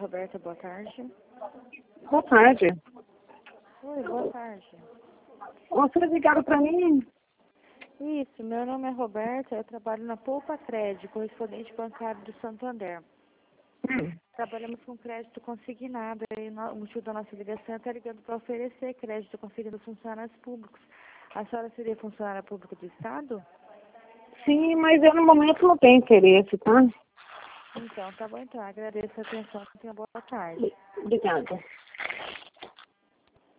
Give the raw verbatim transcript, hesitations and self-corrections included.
Roberta, boa tarde. Boa tarde. Oi, boa tarde. Vocês ligaram para mim? Isso, meu nome é Roberta, eu trabalho na Poupa Crédito, correspondente bancário do Santander. Hum. Trabalhamos com crédito consignado e no- o motivo da nossa ligação é estar ligando para oferecer crédito consignado aos funcionários públicos. A senhora seria funcionária pública do Estado? Sim, mas eu no momento não tenho interesse, tá? Então, tá bom então, agradeço a atenção, tenha boa tarde. Obrigada.